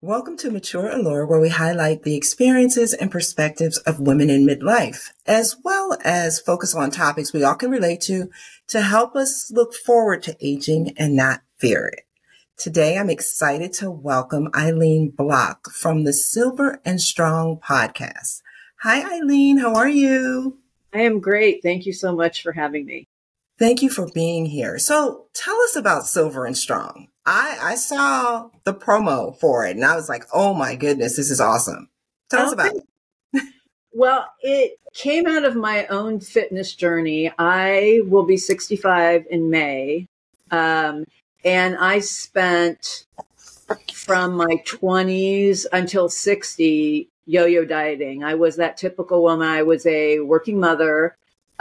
Welcome to Mature Allure, where we highlight the experiences and perspectives of women in midlife, as well as focus on topics we all can relate to help us look forward to aging and not fear it. Today, I'm excited to welcome Eileen Block from the Silver and Strong podcast. Hi, Eileen. How are you? I am great. Thank you so much for having me. Thank you for being here. So tell us about Silver and Strong. I saw the promo for it and I was like, oh my goodness, this is awesome. Tell us about it. Well, it came out of my own fitness journey. I will be 65 in May. And I spent from my 20s until 60 yo-yo dieting. I was that typical woman. I was a working mother.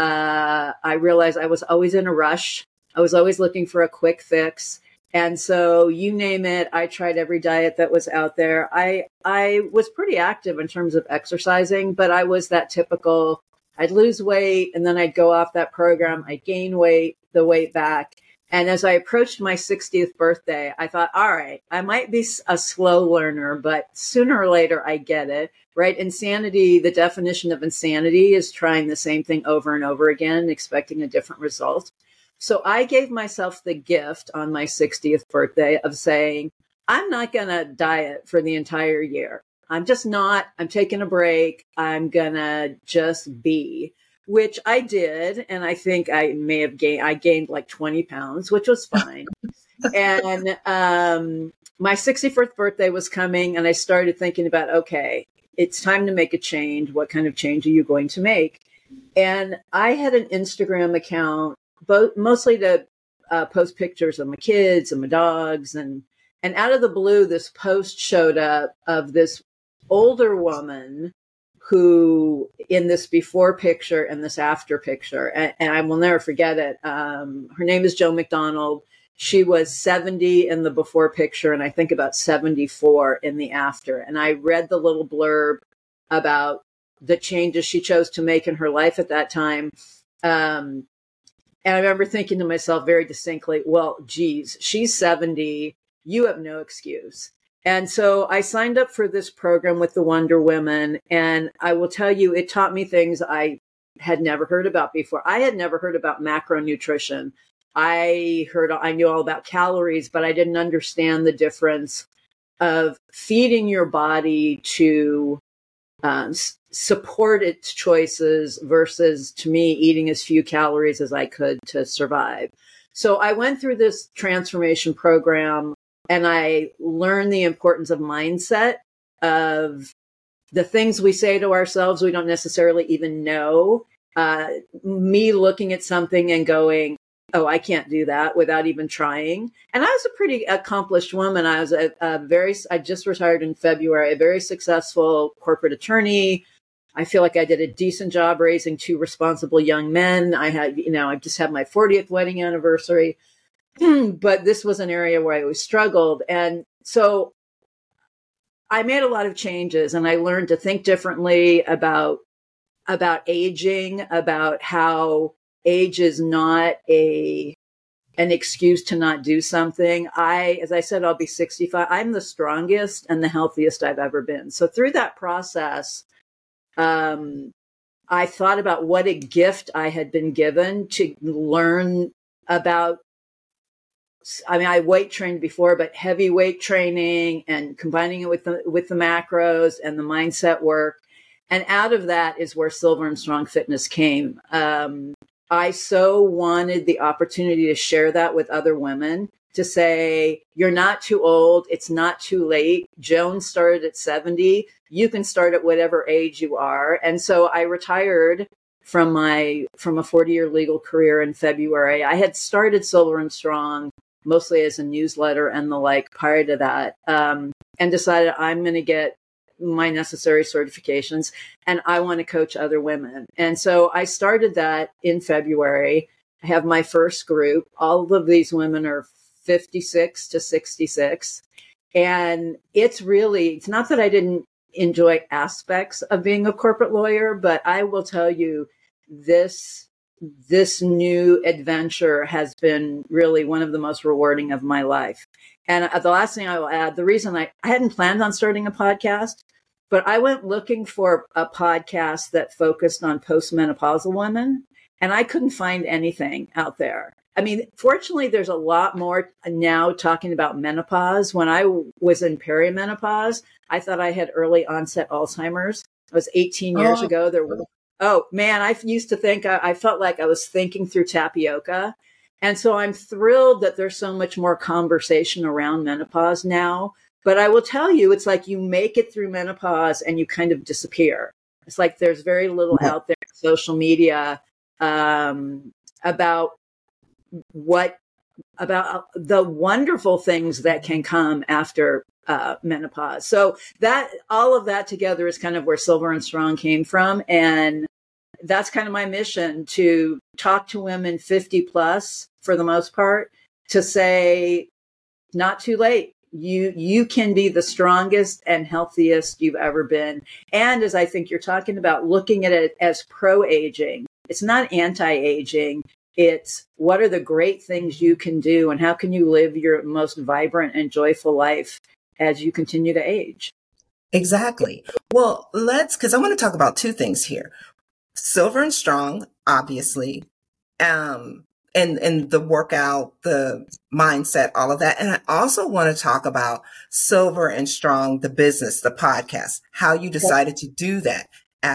I realized I was always in a rush. I was always looking for a quick fix. And so you name it, I tried every diet that was out there. I was pretty active in terms of exercising, but I was that typical, I'd lose weight and then I'd go off that program. I'd gain weight, the weight back. And as I approached my 60th birthday, I thought, all right, I might be a slow learner, but sooner or later I get it, right? Insanity, the definition of insanity is trying the same thing over and over again, expecting a different result. So I gave myself the gift on my 60th birthday of saying, I'm not going to diet for the entire year. I'm just not. I'm taking a break. I'm going to just be, which I did. And I think I may have gained like 20 pounds, which was fine. And my 61st birthday was coming and I started thinking about, okay, it's time to make a change. What kind of change are you going to make? And I had an Instagram account, mostly to post pictures of my kids and my dogs. And out of the blue, this post showed up of this older woman who in this before picture and this after picture. And I will never forget it. Her name is Jo McDonald. She was 70 in the before picture and I think about 74 in the after. And I read the little blurb about the changes she chose to make in her life at that time. And I remember thinking to myself very distinctly, well, geez, she's 70. You have no excuse. And so I signed up for this program with the Wonder Women. And I will tell you, it taught me things I had never heard about before. I had never heard about macronutrition. I knew all about calories, but I didn't understand the difference of feeding your body to support its choices versus, to me, eating as few calories as I could to survive. So I went through this transformation program and I learned the importance of mindset, of the things we say to ourselves we don't necessarily even know. Me looking at something and going, oh, I can't do that without even trying. And I was a pretty accomplished woman. I was I just retired in February, a very successful corporate attorney. I feel like I did a decent job raising two responsible young men. I just had my 40th wedding anniversary, but this was an area where I always struggled. And so I made a lot of changes and I learned to think differently about aging, about how age is not an excuse to not do something. As I said, I'll be 65. I'm the strongest and the healthiest I've ever been. So through that process, I thought about what a gift I had been given to learn about. I weight trained before, but heavy weight training and combining it with the macros and the mindset work. And out of that is where Silver and Strong Fitness came. I so wanted the opportunity to share that with other women, to say, you're not too old. It's not too late. Joan started at 70. You can start at whatever age you are. And so I retired from a 40-year legal career in February. I had started Silver and Strong mostly as a newsletter and the like prior to that, and decided I'm going to get my necessary certifications and I want to coach other women. And so I started that in February. I have my first group. All of these women are 56 to 66. And it's not that I didn't enjoy aspects of being a corporate lawyer, but I will tell you, this this new adventure has been really one of the most rewarding of my life. And the last thing I will add, the reason I hadn't planned on starting a podcast, but I went looking for a podcast that focused on postmenopausal women, and I couldn't find anything out there. I mean, fortunately, there's a lot more now talking about menopause. When I was in perimenopause, I thought I had early onset Alzheimer's. It was 18 years ago. Oh man, I used to think I felt like I was thinking through tapioca. And so I'm thrilled that there's so much more conversation around menopause now. But I will tell you, it's like you make it through menopause and you kind of disappear. It's like there's very little out there on social media about the wonderful things that can come after menopause. So that all of that together is kind of where Silver and Strong came from. And that's kind of my mission, to talk to women 50 plus for the most part, to say, not too late. You can be the strongest and healthiest you've ever been. And as I think you're talking about, looking at it as pro-aging, it's not anti-aging. It's what are the great things you can do and how can you live your most vibrant and joyful life as you continue to age? Exactly. Well, because I want to talk about two things here. Silver and Strong, obviously, and the workout, the mindset, all of that. And I also want to talk about Silver and Strong, the business, the podcast, how you decided to do that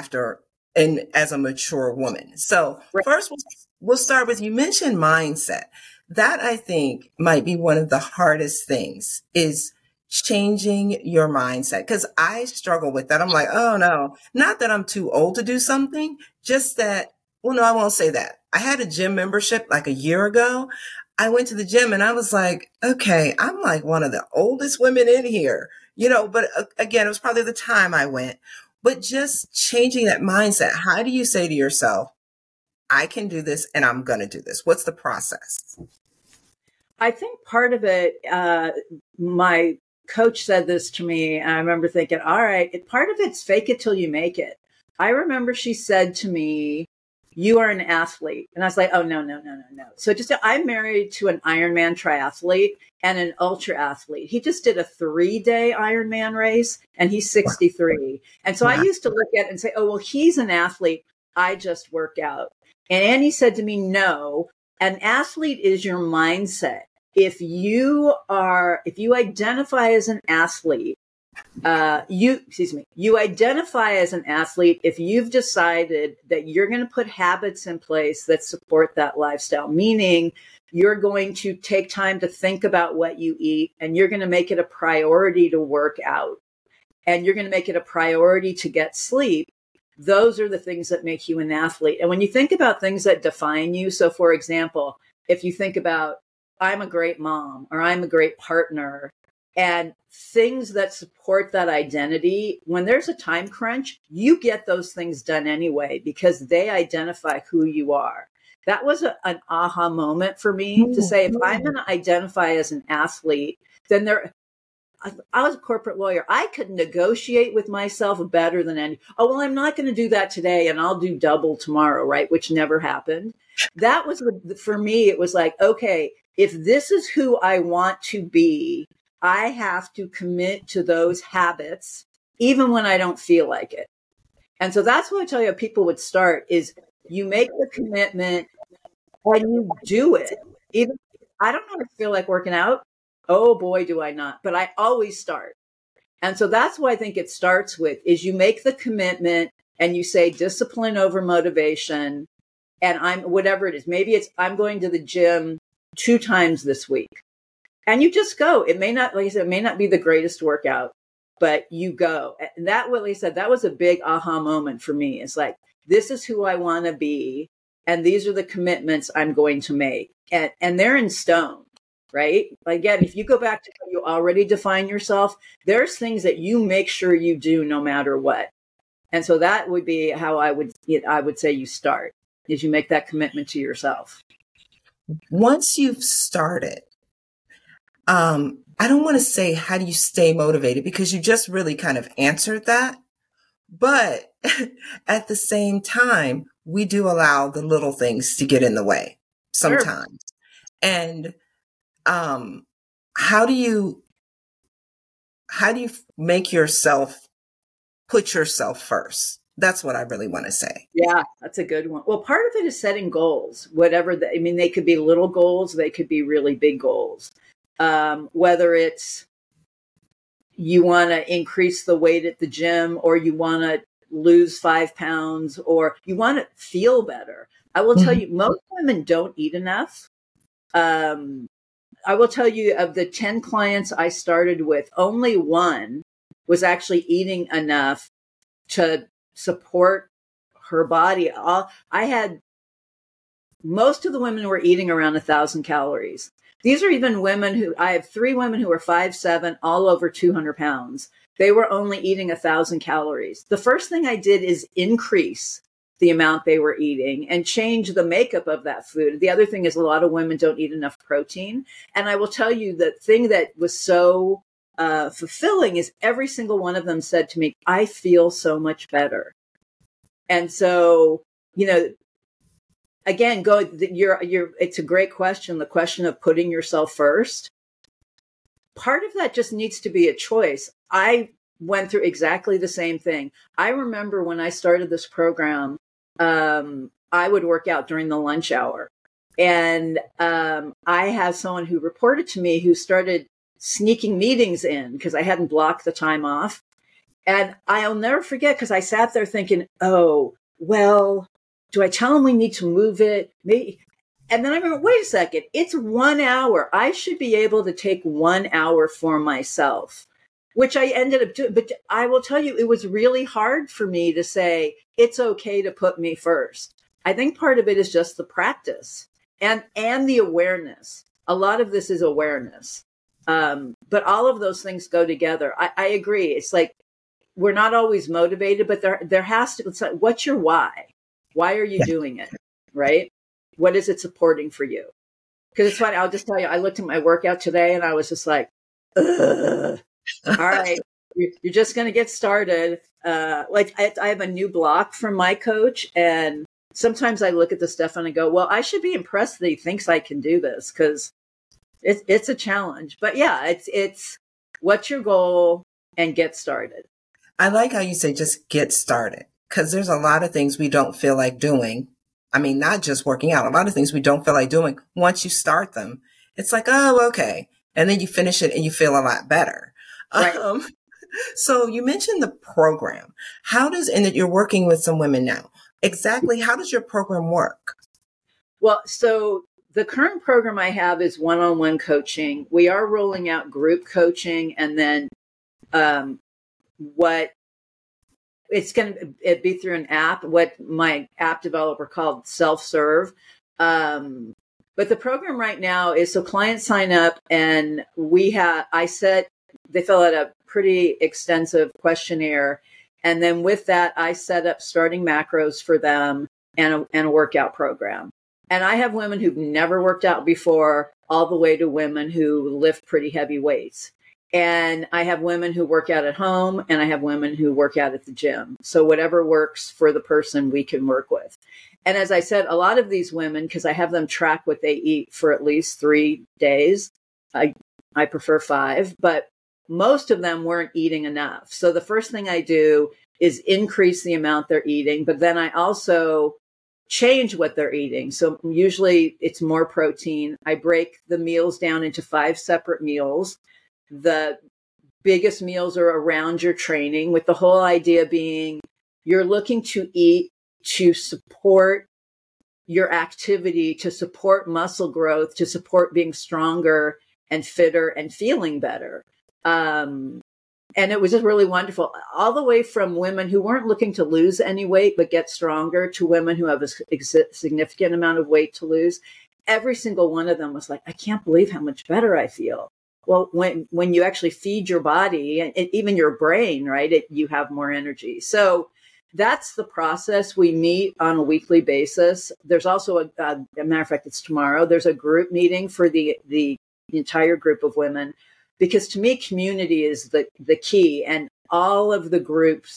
as a mature woman. So first, we'll start with, you mentioned mindset. That I think might be one of the hardest things, is changing your mindset. Because I struggle with that. I'm like, oh no, not that I'm too old to do something, just that, well, no, I won't say that. I had a gym membership like a year ago. I went to the gym and I was like, okay, I'm like one of the oldest women in here, but again, it was probably the time I went. But just changing that mindset. How do you say to yourself, I can do this and I'm going to do this? What's the process? I think part of it, my coach said this to me, and I remember thinking, all right, part of it's fake it till you make it. I remember she said to me, you are an athlete. And I was like, oh, no. So I'm married to an Ironman triathlete and an ultra athlete. He just did a 3-day Ironman race and he's 63. And so I used to look at it and say, oh, well, he's an athlete. I just work out. And Annie said to me, no, an athlete is your mindset. If you identify as an athlete, you identify as an athlete if you've decided that you're going to put habits in place that support that lifestyle, meaning you're going to take time to think about what you eat, and you're going to make it a priority to work out, and you're going to make it a priority to get sleep. Those are the things that make you an athlete. And when you think about things that define you, so for example, if you think about, I'm a great mom, or I'm a great partner, and things that support that identity, when there's a time crunch, you get those things done anyway because they identify who you are. That was an aha moment for me to say, if I'm going to identify as an athlete, then I was a corporate lawyer. I could negotiate with myself better than any. Oh, well, I'm not going to do that today and I'll do double tomorrow, right? Which never happened. That was, for me, it was like, okay, if this is who I want to be, I have to commit to those habits, even when I don't feel like it. And so that's what I tell you, people would start is you make the commitment and you do it. Even I don't ever feel like working out. Oh boy, do I not. But I always start. And so that's what I think it starts with is you make the commitment and you say discipline over motivation. And whatever it is, maybe it's, I'm going to the gym 2 times this week. And you just go. It may not, like I said, it may not be the greatest workout, but you go. And that, what Lee said, that was a big aha moment for me. It's like, this is who I want to be. And these are the commitments I'm going to make. And they're in stone, right? Again, if you go back to how you already define yourself, there's things that you make sure you do no matter what. And so that would be how I would say you start, is you make that commitment to yourself. Once you've started, I don't want to say how do you stay motivated, because you just really kind of answered that. But at the same time, we do allow the little things to get in the way sometimes. Sure. And how do you make yourself put yourself first? That's what I really want to say. Yeah, that's a good one. Well, part of it is setting goals, whatever. They could be little goals. They could be really big goals. Whether it's you want to increase the weight at the gym, or you want to lose 5 pounds, or you want to feel better. I will tell you, most women don't eat enough. I will tell you, of the 10 clients I started with, only one was actually eating enough to support her body. Most of the women were eating around 1,000 calories. These are even women I have 3 women who are 5'7", all over 200 pounds. They were only eating 1,000 calories. The first thing I did is increase the amount they were eating and change the makeup of that food. The other thing is, a lot of women don't eat enough protein. And I will tell you, the thing that was so fulfilling is every single one of them said to me, I feel so much better. And so, again, it's a great question. The question of putting yourself first. Part of that just needs to be a choice. I went through exactly the same thing. I remember when I started this program, I would work out during the lunch hour. And I had someone who reported to me who started sneaking meetings in because I hadn't blocked the time off. And I'll never forget, because I sat there thinking, oh, well, do I tell them we need to move it? Maybe. And then I remember, wait a second, it's 1 hour. I should be able to take 1 hour for myself, which I ended up doing. But I will tell you, it was really hard for me to say, it's okay to put me first. I think part of it is just the practice and the awareness. A lot of this is awareness. But all of those things go together. I agree. It's like, we're not always motivated, but there has to, it's like, what's your why? Why are you doing it? Right? What is it supporting for you? Because it's funny. I'll just tell you, I looked at my workout today and I was just like, ugh. All right, you're just going to get started. I have a new block from my coach, and sometimes I look at the stuff and I go, well, I should be impressed that he thinks I can do this, because it's a challenge. But yeah, it's what's your goal and get started. I like how you say just get started, because there's a lot of things we don't feel like doing. I mean, not just working out, a lot of things we don't feel like doing. Once you start them, it's like, oh, okay. And then you finish it and you feel a lot better. Right. So you mentioned the program. And that you're working with some women now. Exactly. How does your program work? Well, so the current program I have is one-on-one coaching. We are rolling out group coaching, and then it's going to be through an app, what my app developer called self-serve. But the program right now is, so clients sign up, and they fill out a pretty extensive questionnaire. And then with that, I set up starting macros for them and a workout program. And I have women who've never worked out before, all the way to women who lift pretty heavy weights. And I have women who work out at home, and I have women who work out at the gym. So whatever works for the person, we can work with. And as I said, a lot of these women, because I have them track what they eat for at least 3 days, I prefer 5, but most of them weren't eating enough. So the first thing I do is increase the amount they're eating, but then I also change what they're eating. So usually it's more protein. I break the meals down into 5 separate meals. The biggest meals are around your training, with the whole idea being you're looking to eat to support your activity, to support muscle growth, to support being stronger and fitter and feeling better. And it was just really wonderful, all the way from women who weren't looking to lose any weight but get stronger, to women who have a significant amount of weight to lose. Every single one of them was like, I can't believe how much better I feel. Well, when you actually feed your body and even your brain, right, you have more energy. So that's the process. We meet on a weekly basis. There's also a matter of fact, it's tomorrow. There's a group meeting for the entire group of women, because to me, community is the key. And all of the groups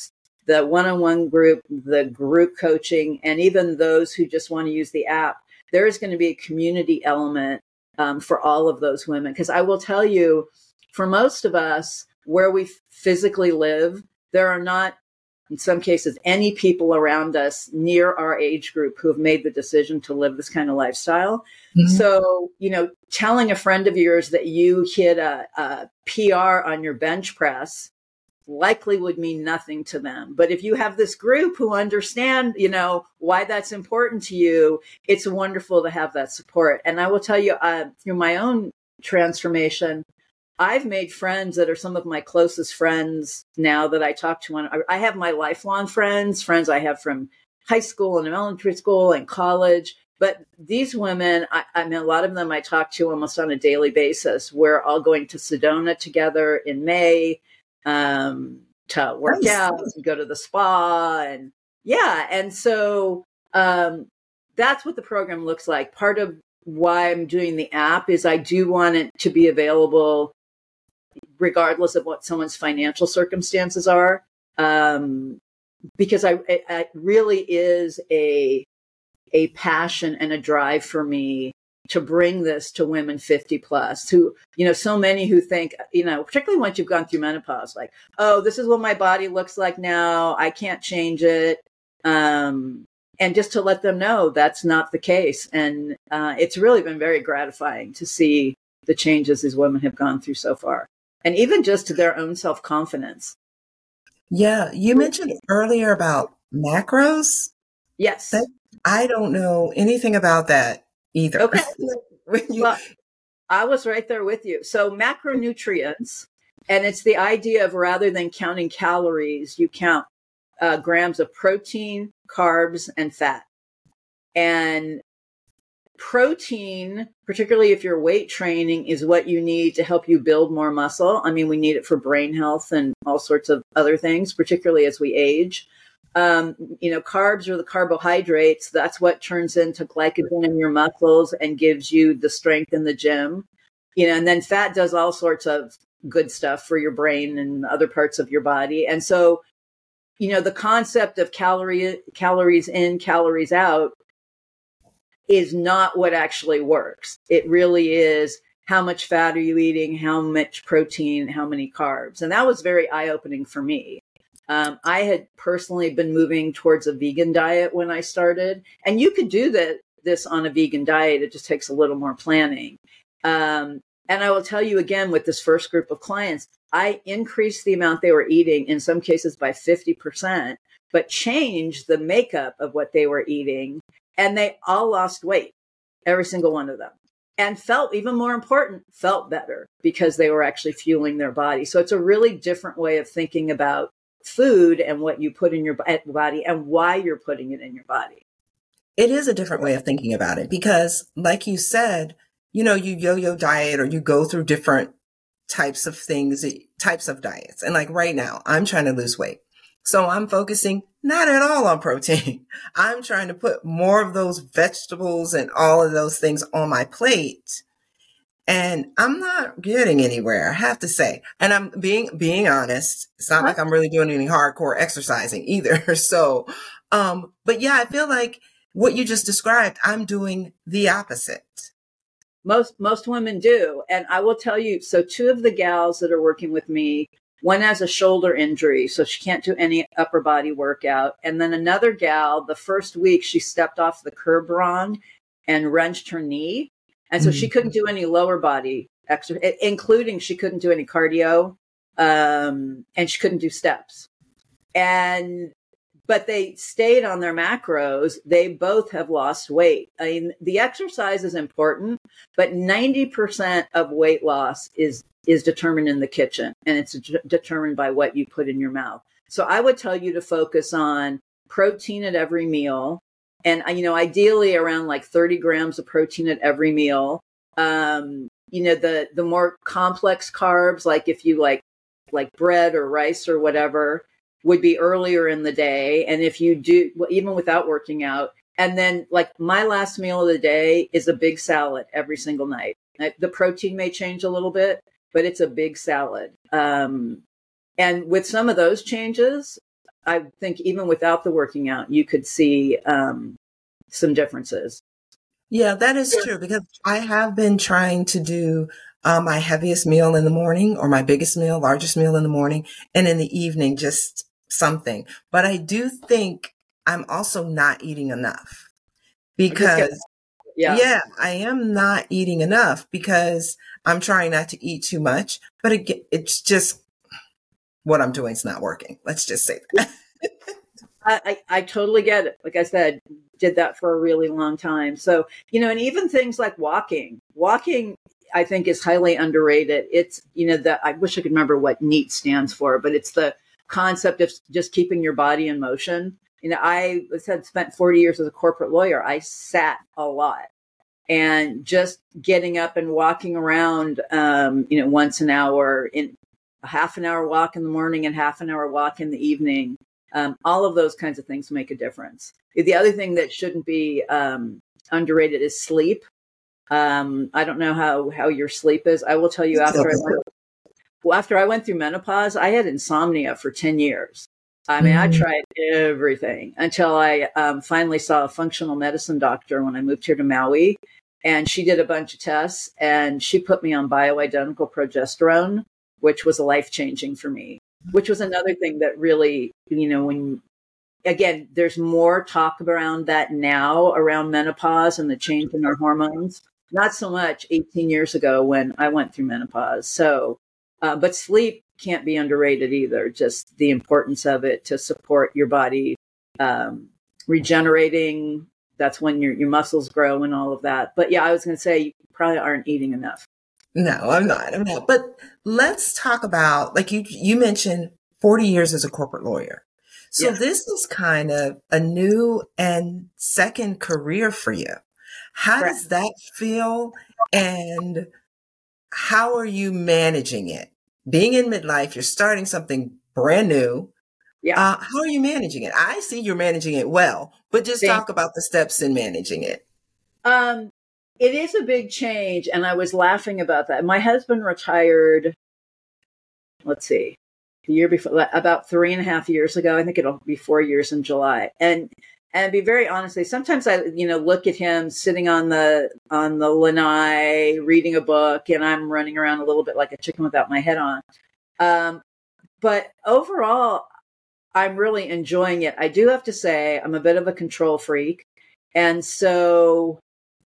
the one-on-one group, the group coaching, and even those who just want to use the app, there is going to be a community element for all of those women. Because I will tell you, for most of us, where we physically live, there are not, in some cases, any people around us near our age group who have made the decision to live this kind of lifestyle. Mm-hmm. So, telling a friend of yours that you hit a PR on your bench press likely would mean nothing to them. But if you have this group who understand, why that's important to you, it's wonderful to have that support. And I will tell you, through my own transformation, I've made friends that are some of my closest friends now that I talk to. I have my lifelong friends I have from high school and elementary school and college. But these women, I mean, a lot of them I talk to almost on a daily basis. We're all going to Sedona together in May to work out and go to the spa. And so that's what the program looks like. Part of why I'm doing the app is I do want it to be available regardless of what someone's financial circumstances are, because it really is a passion and a drive for me to bring this to women 50 plus who, so many who think, particularly once you've gone through menopause, like, oh, this is what my body looks like now. I can't change it. And just to let them know that's not the case. And it's really been very gratifying to see the changes these women have gone through so far. And even just to their own self-confidence. Yeah. You mentioned earlier about macros. Yes. I don't know anything about that either. Okay. Well, I was right there with you. So macronutrients, and it's the idea of rather than counting calories, you count grams of protein, carbs, and fat. And protein, particularly if you're weight training, is what you need to help you build more muscle. I mean, we need it for brain health and all sorts of other things, particularly as we age. Carbs are the carbohydrates. That's what turns into glycogen in your muscles and gives you the strength in the gym. And then fat does all sorts of good stuff for your brain and other parts of your body. And so, the concept of calories in, calories out is not what actually works. It really is how much fat are you eating, how much protein, how many carbs. And that was very eye-opening for me. I had personally been moving towards a vegan diet when I started. And you could do this on a vegan diet. It just takes a little more planning. And I will tell you again, with this first group of clients, I increased the amount they were eating, in some cases by 50%, but changed the makeup of what they were eating. And they all lost weight, every single one of them, and felt, even more important, felt better because they were actually fueling their body. So it's a really different way of thinking about food and what you put in your body and why you're putting it in your body. It is a different way of thinking about it because, like you said, you yo-yo diet or you go through different types of diets. And like right now, I'm trying to lose weight. So I'm focusing not at all on protein. I'm trying to put more of those vegetables and all of those things on my plate. And I'm not getting anywhere, I have to say. And I'm being honest. It's not like I'm really doing any hardcore exercising either. So, but yeah, I feel like what you just described, I'm doing the opposite. Most women do. And I will tell you, so two of the gals that are working with me, one has a shoulder injury, so she can't do any upper body workout. And then another gal, the first week, she stepped off the curb wrong and wrenched her knee. And so she couldn't do any lower body exercise, including she couldn't do any cardio, and she couldn't do steps. But they stayed on their macros. They both have lost weight. I mean, the exercise is important, but 90% of weight loss is determined in the kitchen, and it's determined by what you put in your mouth. So I would tell you to focus on protein at every meal. And, ideally around like 30 grams of protein at every meal. The more complex carbs, like if you like bread or rice or whatever, would be earlier in the day. And if you do, even without working out, and then like my last meal of the day is a big salad every single night. The protein may change a little bit, but it's a big salad. And with some of those changes, I think even without the working out, you could see some differences. Yeah, that is true because I have been trying to do my heaviest meal in the morning or my biggest meal, largest meal in the morning, and in the evening, just something. But I do think I'm also not eating enough because, Yeah. yeah, I am not eating enough because I'm trying not to eat too much. But it's just what I'm doing is not working. Let's just say that. I totally get it. Like I said, did that for a really long time. So, and even things like walking, I think is highly underrated. It's, that I wish I could remember what NEAT stands for, but it's the concept of just keeping your body in motion. I had spent 40 years as a corporate lawyer. I sat a lot, and just getting up and walking around, once an hour, in a half an hour walk in the morning and half an hour walk in the evening. All of those kinds of things make a difference. The other thing that shouldn't be underrated is sleep. I don't know how your sleep is. I will tell you, after I went through menopause, I had insomnia for 10 years. I mean, I tried everything until I finally saw a functional medicine doctor when I moved here to Maui. And she did a bunch of tests and she put me on bioidentical progesterone, which was life-changing for me, which was another thing that really, again, there's more talk around that now around menopause and the change in our hormones. Not so much 18 years ago when I went through menopause. So, but sleep can't be underrated either. Just the importance of it to support your body regenerating. That's when your muscles grow and all of that. But yeah, I was going to say you probably aren't eating enough. No, I'm not. But let's talk about, like you mentioned 40 years as a corporate lawyer. So this is kind of a new and second career for you. How Correct. does that feel? And how are you managing it? Being in midlife, you're starting something brand new. Yeah. How are you managing it? I see you're managing it well, but just talk about the steps in managing it. It is a big change. And I was laughing about that. My husband retired, let's see, the year before, about 3.5 years ago. I think it'll be 4 years in July. And be very honestly, sometimes I, look at him sitting on the lanai, reading a book, and I'm running around a little bit like a chicken without my head on. But overall, I'm really enjoying it. I do have to say I'm a bit of a control freak. And so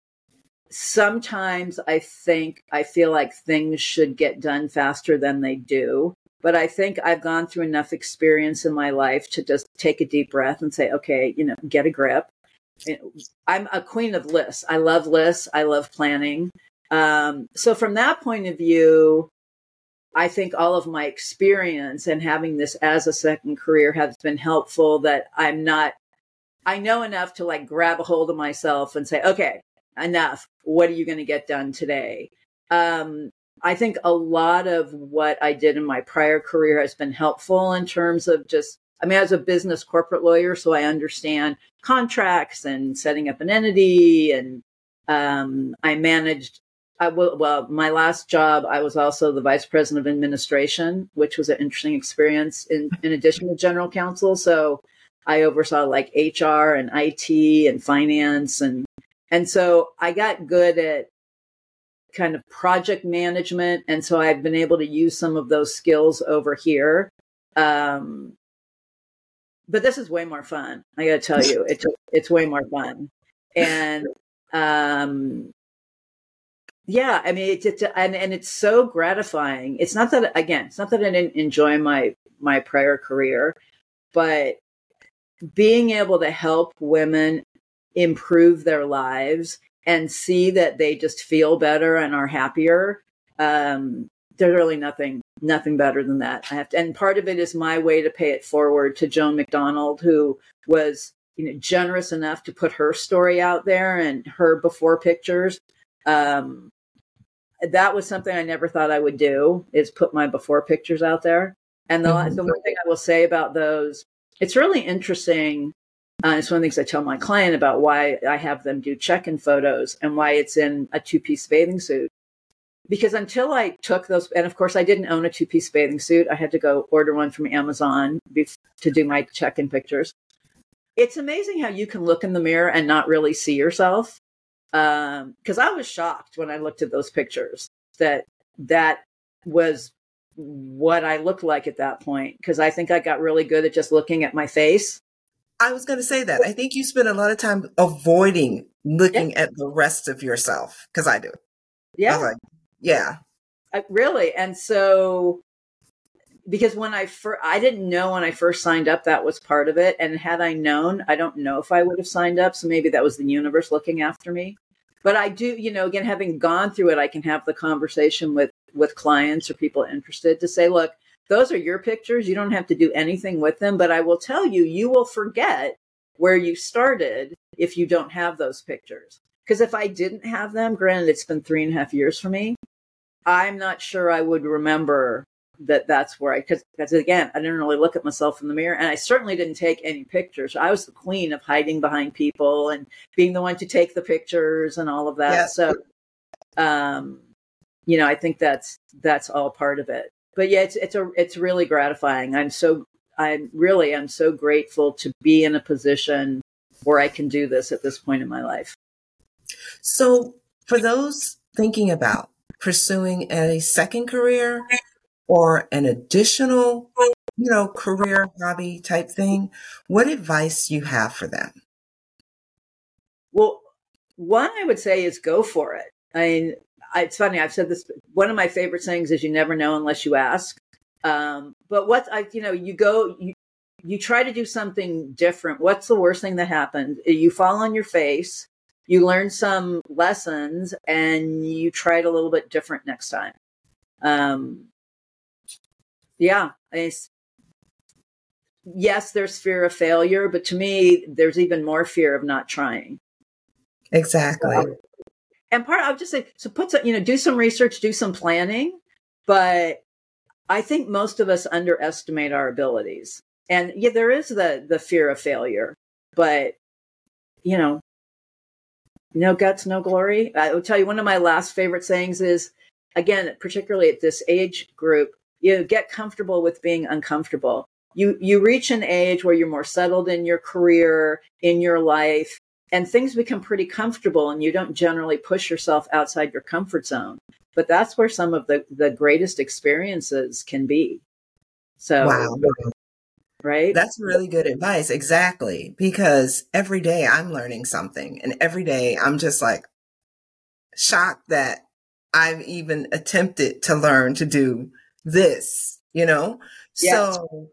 sometimes I feel like things should get done faster than they do. But I think I've gone through enough experience in my life to just take a deep breath and say, okay, get a grip. I'm a queen of lists. I love lists. I love planning. So from that point of view, I think all of my experience and having this as a second career has been helpful, that I know enough to like grab a hold of myself and say, okay, enough. What are you going to get done today? I think a lot of what I did in my prior career has been helpful in terms of I was a business corporate lawyer, so I understand contracts and setting up an entity. And I managed, my last job, I was also the vice president of administration, which was an interesting experience in addition to general counsel. So I oversaw like HR and IT and finance. And so I got good at kind of project management. And so I've been able to use some of those skills over here. But this is way more fun. I got to tell you, it's way more fun. And, yeah, I mean, and it's so gratifying. It's not that I didn't enjoy my prior career, but being able to help women improve their lives and see that they just feel better and are happier. There's really nothing better than that. And part of it is my way to pay it forward to Joan McDonald, who was, generous enough to put her story out there and her before pictures. That was something I never thought I would do, is put my before pictures out there. And the one thing I will say about those, it's really interesting. It's one of the things I tell my client about why I have them do check-in photos and why it's in a 2-piece bathing suit. because until I took those, and of course I didn't own a 2-piece bathing suit. I had to go order one from Amazon to do my check-in pictures. It's amazing how you can look in the mirror and not really see yourself. Because I was shocked when I looked at those pictures that was what I looked like at that point. Because I think I got really good at just looking at my face. I was going to say that. I think you spend a lot of time avoiding looking at the rest of yourself, because I do. Yeah. I was like, yeah. Really. And so, because when I didn't know when I first signed up that was part of it. And had I known, I don't know if I would have signed up. So maybe that was the universe looking after me. But I do, again, having gone through it, I can have the conversation with clients or people interested to say, look, those are your pictures. You don't have to do anything with them. But I will tell you, you will forget where you started if you don't have those pictures. Because if I didn't have them, granted, it's been 3.5 years for me, I'm not sure I would remember that's where because again, I didn't really look at myself in the mirror, and I certainly didn't take any pictures. I was the queen of hiding behind people and being the one to take the pictures and all of that. Yeah. So, I think that's all part of it. But yeah, it's really gratifying. I'm so grateful to be in a position where I can do this at this point in my life. So for those thinking about pursuing a second career or an additional, career hobby type thing, what advice you have for them? Well, one I would say is go for it. I mean, it's funny. I've said this. One of my favorite sayings is you never know unless you ask. But you try to do something different. What's the worst thing that happens? You fall on your face, you learn some lessons, and you try it a little bit different next time. Yes, there's fear of failure, but to me, there's even more fear of not trying. Exactly. And I would just say, so do some research, do some planning, but I think most of us underestimate our abilities. And yeah, there is the fear of failure, but no guts, no glory. I will tell you, one of my last favorite sayings is, again, particularly at this age group, get comfortable with being uncomfortable. You reach an age where you're more settled in your career, in your life, and things become pretty comfortable, and you don't generally push yourself outside your comfort zone. But that's where some of the greatest experiences can be. So, wow. Right? That's really good advice. Exactly. Because every day I'm learning something, and every day I'm just like shocked that I've even attempted to learn to do this, Yes. So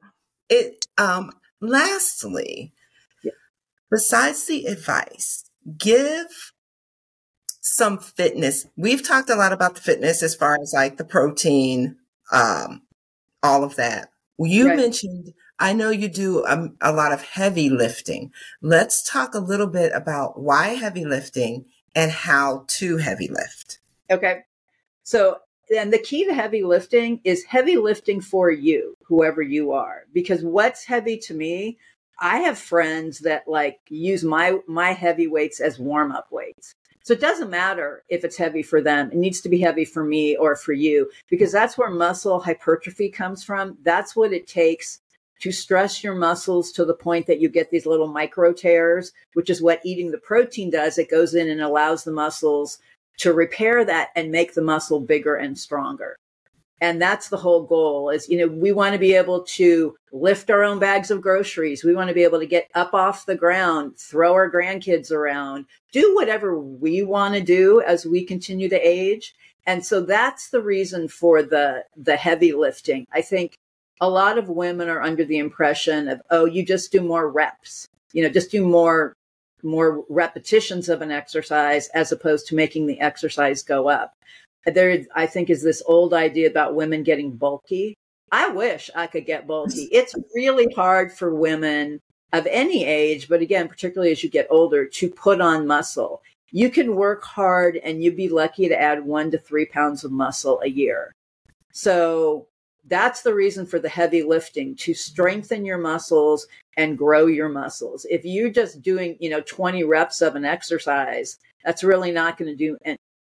lastly, besides the advice, give some fitness. We've talked a lot about the fitness as far as like the protein, all of that. You mentioned, I know you do a lot of heavy lifting. Let's talk a little bit about why heavy lifting and how to heavy lift. Okay. So, and the key to heavy lifting is heavy lifting for you, whoever you are, because what's heavy to me, I have friends that use my heavy weights as warm-up weights. So it doesn't matter if it's heavy for them. It needs to be heavy for me or for you, because that's where muscle hypertrophy comes from. That's what it takes to stress your muscles to the point that you get these little micro tears, which is what eating the protein does. It goes in and allows the muscles to repair that and make the muscle bigger and stronger. And that's the whole goal is, we want to be able to lift our own bags of groceries. We want to be able to get up off the ground, throw our grandkids around, do whatever we want to do as we continue to age. And so that's the reason for the heavy lifting. I think a lot of women are under the impression of, you just do more reps, just do more repetitions of an exercise as opposed to making the exercise go up. There, I think, is this old idea about women getting bulky. I wish I could get bulky. It's really hard for women of any age, but again, particularly as you get older, to put on muscle. You can work hard and you'd be lucky to add 1 to 3 pounds of muscle a year. So that's the reason for the heavy lifting, to strengthen your muscles and grow your muscles. If you're just doing, 20 reps of an exercise, that's really not going to do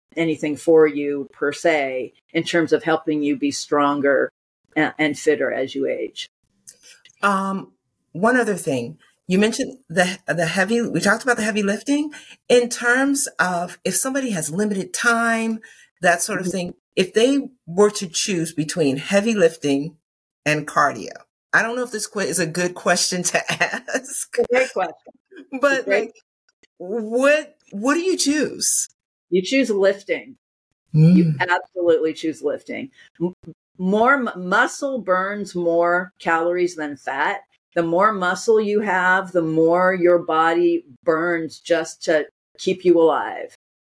anything for you per se in terms of helping you be stronger and fitter as you age. One other thing, you mentioned we talked about the heavy lifting in terms of if somebody has limited time, that sort of thing. If they were to choose between heavy lifting and cardio, I don't know if this is a good question to ask. Great question. But what do you choose? You choose lifting. You absolutely choose lifting. More muscle burns more calories than fat. The more muscle you have, the more your body burns just to keep you alive.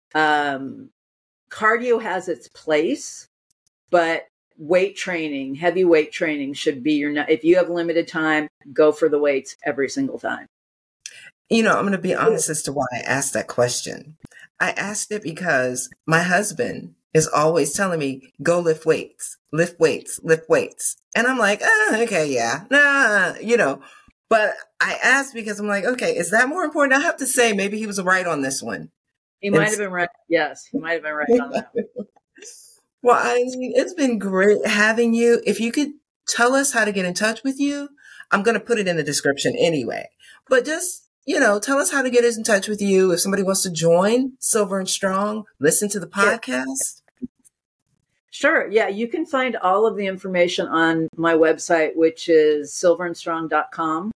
Cardio has its place, but weight training, heavy weight training should be if you have limited time, go for the weights every single time. I'm going to be honest as to why I asked that question. I asked it because my husband is always telling me, go lift weights, lift weights, lift weights. And I'm like, okay, yeah, nah, but I asked because I'm like, okay, is that more important? I have to say, maybe he was right on this one. He might have been right. Yes, he might have been right on that one. Well, Eileen, it's been great having you. If you could tell us how to get in touch with you, I'm going to put it in the description anyway. But just, tell us how to get in touch with you. If somebody wants to join Silver and Strong, listen to the podcast. Sure. Yeah, you can find all of the information on my website, which is silverandstrong.com.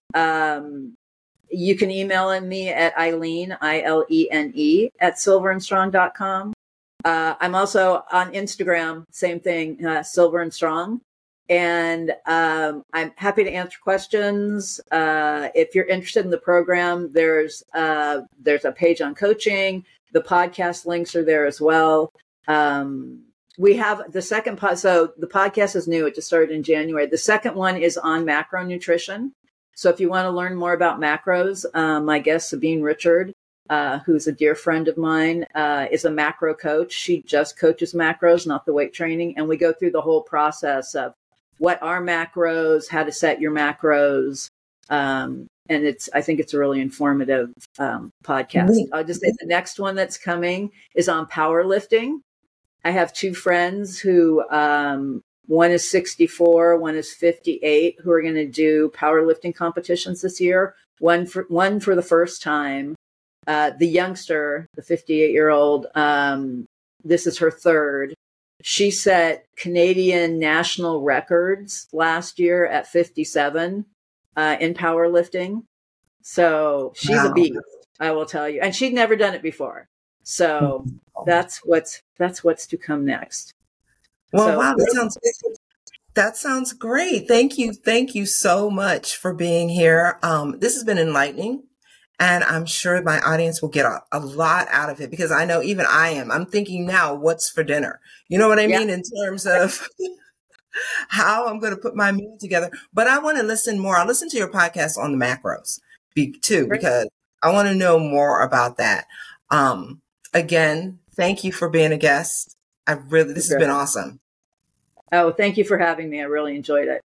You can email me at Eileen, ILENE, at silverandstrong.com. I'm also on Instagram, same thing, Silver and Strong. And I'm happy to answer questions. If you're interested in the program, there's a page on coaching. The podcast links are there as well. We have the second so the podcast is new. It just started in January. The second one is on macronutrition. So if you want to learn more about macros, my guest, Sabine Richard, who's a dear friend of mine, is a macro coach. She just coaches macros, not the weight training. And we go through the whole process of what are macros, how to set your macros. And I think it's a really informative podcast. I'll just say the next one that's coming is on powerlifting. I have two friends who, one is 64, one is 58, who are going to do powerlifting competitions this year. One for the first time. The youngster, the 58-year-old, this is her third. She set Canadian national records last year at 57 in powerlifting. So she's a beast, I will tell you. And she'd never done it before. So that's what's to come next. Well, wow, that sounds great. Thank you so much for being here. This has been enlightening. And I'm sure my audience will get a lot out of it because I know even I'm thinking now, what's for dinner? You know what I mean? In terms of how I'm going to put my meal together. But I want to listen more. I'll listen to your podcast on the macros too, because I want to know about that. Again, thank you for being a guest. This has been awesome. Oh, thank you for having me. I really enjoyed it.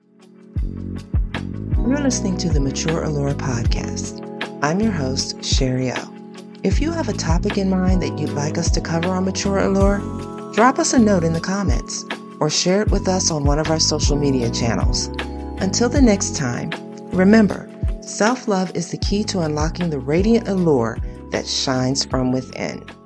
You're listening to the Mature Allure podcast. I'm your host, Sherry O. If you have a topic in mind that you'd like us to cover on Mature Allure, drop us a note in the comments or share it with us on one of our social media channels. Until the next time, remember, self-love is the key to unlocking the radiant allure that shines from within.